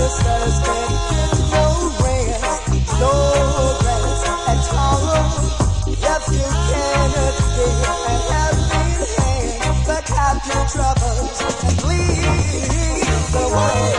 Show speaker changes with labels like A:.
A: sisters can get no rest, no rest at all. Yes, you cannot give a helping hand, but have your troubles and leave the world.